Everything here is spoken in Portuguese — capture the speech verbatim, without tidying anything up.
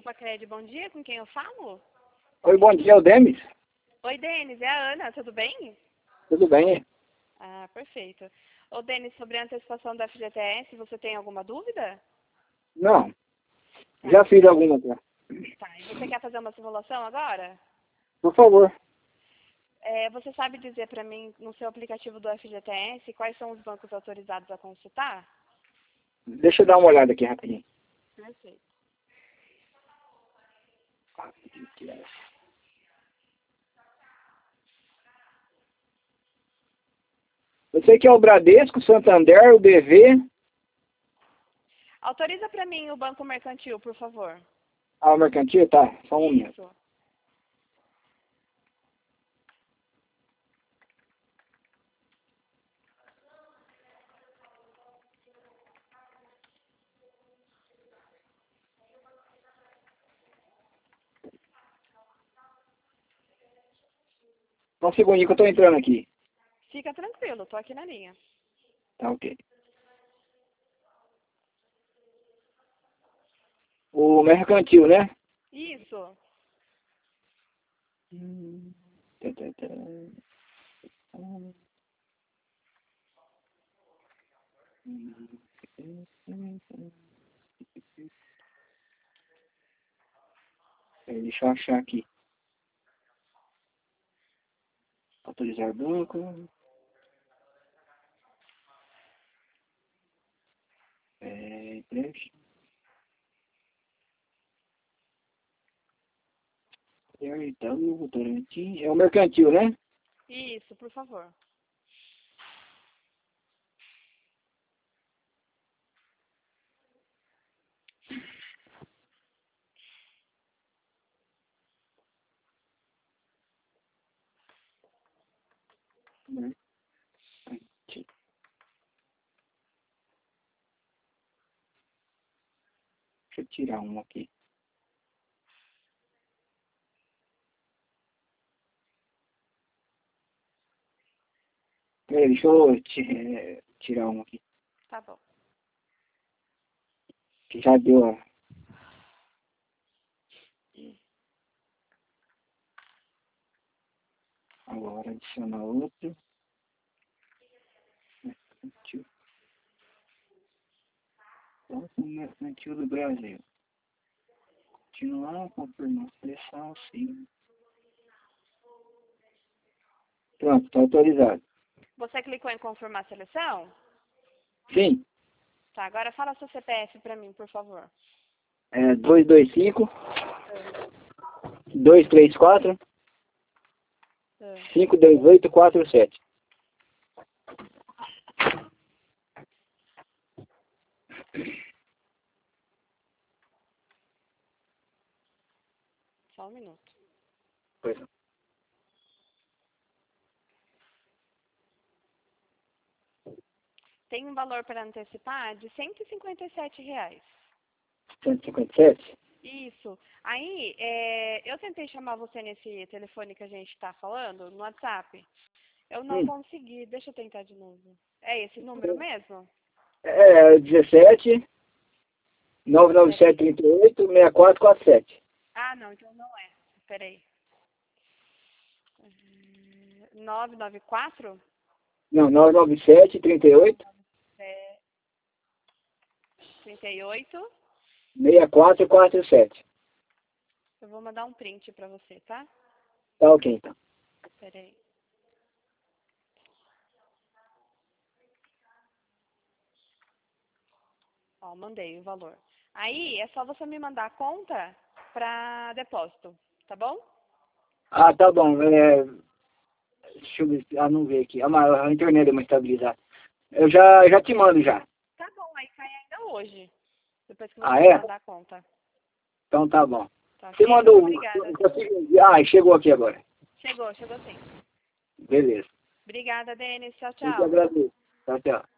Macred, bom dia, com quem eu falo? Oi, bom dia, é o Denis. Oi, Denis, é a Ana, tudo bem? Tudo bem? Ah, perfeito. Ô, Denis, sobre a antecipação da F G T S, você tem alguma dúvida? Não, Tá, já fiz alguma já. tá. E você quer fazer uma simulação agora? Por favor. É, você sabe dizer para mim, no seu aplicativo do F G T S, quais são os bancos autorizados a consultar? Deixa eu dar uma olhada aqui rapidinho. Perfeito. Eu sei que é o Bradesco, Santander, o B V. Autoriza para mim o Banco Mercantil, por favor. Ah, o Mercantil? Tá, só um momento. Isso. Só um segundinho que eu tô entrando aqui. Fica tranquilo, tô aqui na linha. Tá, ok. O Mercantil, né? Isso. Hum, tá, tá, tá. Peraí, deixa eu achar aqui. Autorizar banco. É, empréstimo. É, Itaú, Votorantim. É o Mercantil, né? Isso, por favor. Mercantil. Deixa eu tirar um aqui. Peraí, deixa eu ti- tirar um aqui. Tá bom. Que já deu a... Agora adiciona outro. Mercantil. Banco Mercantil do Brasil. Continuar, confirmar seleção, sim. Pronto, está autorizado. Você clicou em confirmar a seleção? Sim. Tá, agora fala seu C P F para mim, por favor. É dois dois cinco, dois três quatro, É. cinco dois oito quatro sete. Só um minuto. Pois não. Tem um valor para antecipar de cento e cinquenta e sete reais. cento e cinquenta e sete? Isso. Aí, é, eu tentei chamar você nesse telefone que a gente está falando, no WhatsApp. Eu não Hum. consegui. Deixa eu tentar de novo. É esse número mesmo? É dezessete, nove nove sete, trinta e oito, seis quatro quatro sete. Ah, não, então não é. Peraí. nove nove quatro? Não, nove nove sete, trinta e oito, É, trinta e oito. seis quatro quatro sete. Eu vou mandar um print para você, tá? Tá ok, então. Peraí. Ó, mandei o valor. Aí, é só você me mandar a conta para depósito, tá bom? Ah, tá bom. É, deixa eu ver. Ah, não ver aqui. Ah, mas a internet deu uma estabilizada. Eu já, já te mando já. Tá bom, aí cai ainda hoje, depois que você Ah, me é? mandar a conta. Então tá bom. Tá Você ok? Muito mandou... obrigada. Ah, chegou aqui agora. Chegou, chegou sim. Beleza. Obrigada, Denis. Tchau, Eu te tchau. agradeço. Tchau, tchau.